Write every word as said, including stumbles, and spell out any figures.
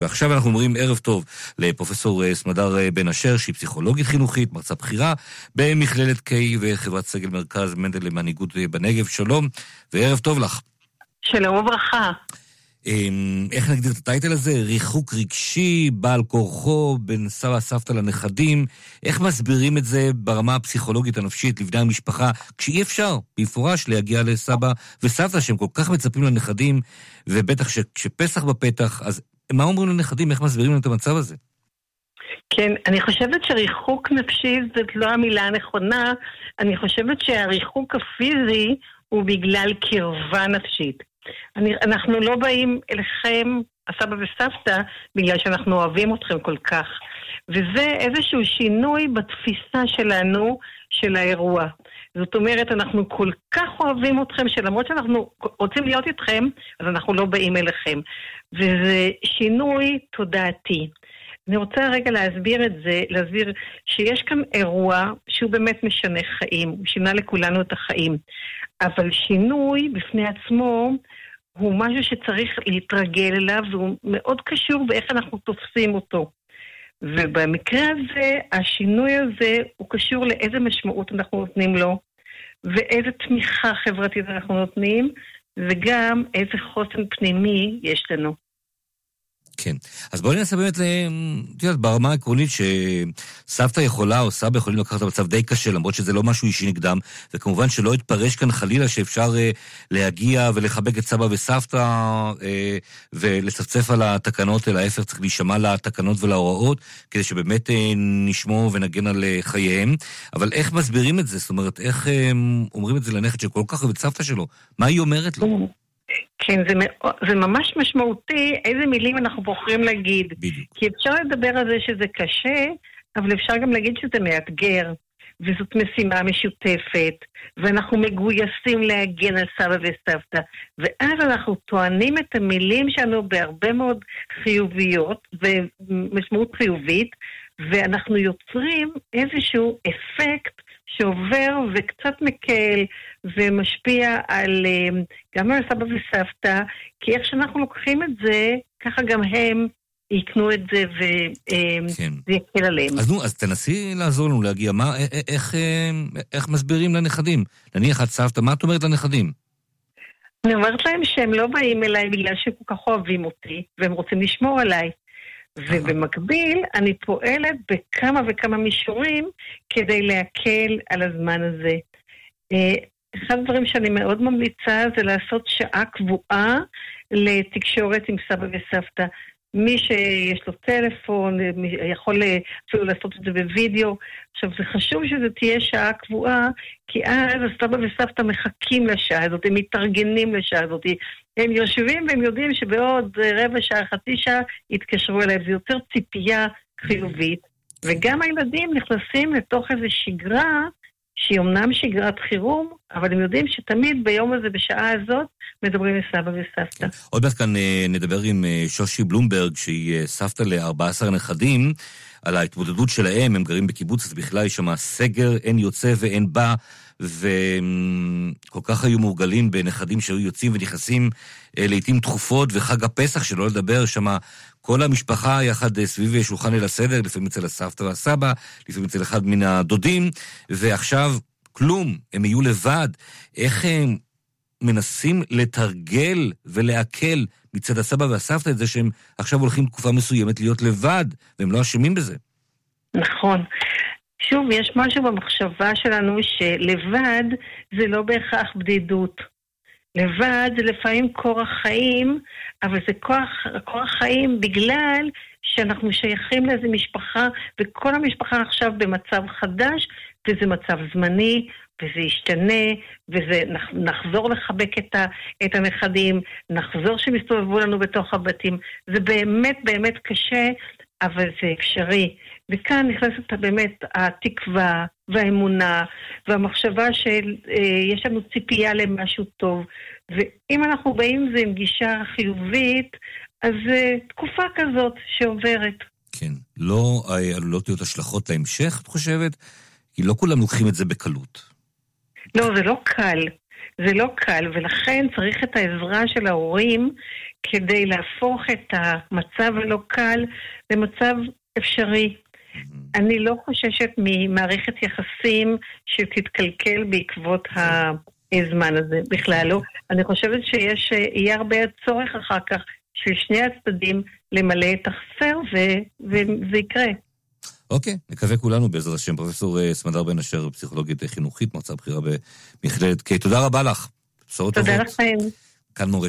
ועכשיו אנחנו אומרים ערב טוב לפרופסור סמדר בן אשר, שהיא פסיכולוגית חינוכית, מרצה בכירה במכללת קיי וחברת סגל מרכז מנדל למנהיגות בנגב. שלום וערב טוב לך. שלום וברכה. איך נגדיר את הטייטל הזה? ריחוק רגשי, בעל כורחו, בין סבא סבתא לנכדים. איך מסבירים את זה ברמה הפסיכולוגית הנפשית לבני המשפחה, כשאי אפשר במפורש להגיע לסבא וסבתא שהם כל כך מצפים לנכדים, ובטח שפסח בפתח, אז מה אומרים לנכדים? איך מסבירים את המצב הזה? כן, אני חושבת שריחוק נפשי זאת לא המילה הנכונה. אני חושבת שהריחוק הפיזי הוא בגלל קרבה נפשית. אני, אנחנו לא באים אליכם, הסבא וסבתא, בגלל שאנחנו אוהבים אתכם כל כך. וזה איזשהו שינוי בתפיסה שלנו של האירוע. זאת אומרת, אנחנו כל כך אוהבים אתכם, שלמרות שאנחנו רוצים להיות איתכם, אז אנחנו לא באים אליכם. וזה שינוי תודעתי. אני רוצה רגע להסביר את זה, להסביר שיש כאן אירוע שהוא באמת משנה חיים, הוא שינה לכולנו את החיים. אבל שינוי בפני עצמו הוא משהו שצריך להתרגל אליו, והוא מאוד קשור באיך אנחנו תופסים אותו. ובמקרה הזה, השינוי הזה הוא קשור לאיזה משמעות אנחנו נותנים לו, ואיזה תמיכה חברתית אנחנו נותנים, וגם איזה חוסן פנימי יש לנו. כן. אז בואי ננסה באמת, תראה, ברמה העקרונית שסבתא יכולה או סבא יכולים לקחת במצב די קשה, למרות שזה לא משהו אישי נגדם, וכמובן שלא יתפרש כאן חלילה שאפשר להגיע ולחבק את סבא וסבתא ולצפצף על התקנות, אלא ההפך צריך להישמע לתקנות ולהוראות, כדי שבאמת נשמור ונגן על חייהם. אבל איך מסבירים את זה? זאת אומרת, איך אומרים את זה לנכד שכל כך אוהב את סבתא שלו? מה היא אומרת לו? כן, זה, זה ממש משמעותי איזה מילים אנחנו בוחרים להגיד. בדיוק. כי אפשר לדבר על זה שזה קשה, אבל אפשר גם להגיד שזה מאתגר, וזאת משימה משותפת, ואנחנו מגויסים להגן על סבא וסבתא, ואז אנחנו טוענים את המילים שלנו בהרבה מאוד חיוביות, ומשמעות חיובית, ואנחנו יוצרים איזשהו אפקט שעובר וקצת מקל ומשפיע על גם על סבא וסבתא, כי איך שאנחנו לוקחים את זה, ככה גם הם יקנו את זה וזה יקל עליהם. אז נו, אז תנסי לעזור לנו להגיע, מה, איך, איך מסבירים לנכדים? נניח את סבתא, מה את אומרת לנכדים? אני אומרת להם שהם לא באים אליי בגלל שהם כל כך אוהבים אותי, והם רוצים לשמור עליי. ובמקביל אני פועלת בכמה וכמה מישורים כדי להקל על הזמן הזה. אחד הדברים שאני מאוד ממליצה זה לעשות שעה קבועה לתקשורת עם סבא וסבתא. מי שיש לו טלפון יכול אפילו לעשות את זה בווידאו. עכשיו זה חשוב שזה תהיה שעה קבועה, כי אז הסבא וסבתא מחכים לשעה הזאת, הם מתארגנים לשעה הזאת, הם יושבים והם יודעים שבעוד רבע שעה, חצי שעה יתקשרו אליהם, זה יותר ציפייה חיובית, וגם הילדים נכנסים לתוך איזו שגרה שהיא אומנם שגרת חירום, אבל הם יודעים שתמיד ביום הזה, בשעה הזאת, מדברים עם סבא וסבתא. עוד מעט כאן נדבר עם שושי בלומברג, שהיא סבתא ל-ארבעה עשר נכדים, על ההתמודדות שלהם, הם גרים בקיבוץ, אז בכלל יש שם סגר, אין יוצא ואין בא, וכל כך היו מורגלים בנכדים שהיו יוצאים ונכנסים לעתים תכופות, וחג הפסח שלא לדבר, שם כל המשפחה יחד סביב שולחן ליל הסדר, לפעמים אצל הסבתא והסבא, לפעמים אצל אחד מן הדודים, ועכשיו כלום, הם יהיו לבד. איך הם מנסים לתרגל ולהקל מצד הסבא והסבתא את זה שהם עכשיו הולכים תקופה מסוימת להיות לבד, והם לא אשמים בזה. נכון. שוב, יש משהו במחשבה שלנו שלבד זה לא בהכרח בדידות. לבד זה לפעמים כורח חיים, אבל זה כוח, כורח חיים בגלל שאנחנו שייכים לאיזו משפחה, וכל המשפחה עכשיו במצב חדש, וזה מצב זמני, וזה ישתנה, וזה נחזור לחבק את, ה, את הנכדים, נחזור שמסתובבו לנו בתוך הבתים. זה באמת באמת קשה, אבל זה אפשרי. וכאן נכנסת באמת התקווה והאמונה והמחשבה שיש לנו ציפייה למשהו טוב. ואם אנחנו באים עם זה עם גישה חיובית, אז תקופה כזאת שעוברת. כן, לא עלולות להיות השלכות להמשך, את חושבת? כי לא כולם לוקחים את זה בקלות. לא, זה לא קל. זה לא קל, ולכן צריך את העזרה של ההורים כדי להפוך את המצב הלא קל למצב אפשרי. אני לא חוששת ממערכת יחסים שתתקלקל בעקבות הזמן הזה, בכלל לא. אני חושבת שיש, יהיה הרבה צורך אחר כך של שני הצדדים למלא את החסר, וזה יקרה. אוקיי, נקווה כולנו בעזרת השם. פרופסור סמדר בן אשר, פסיכולוגית חינוכית, מרצה בכירה במכללת קיי. תודה רבה לך. תודה לכם. כאן מורשת.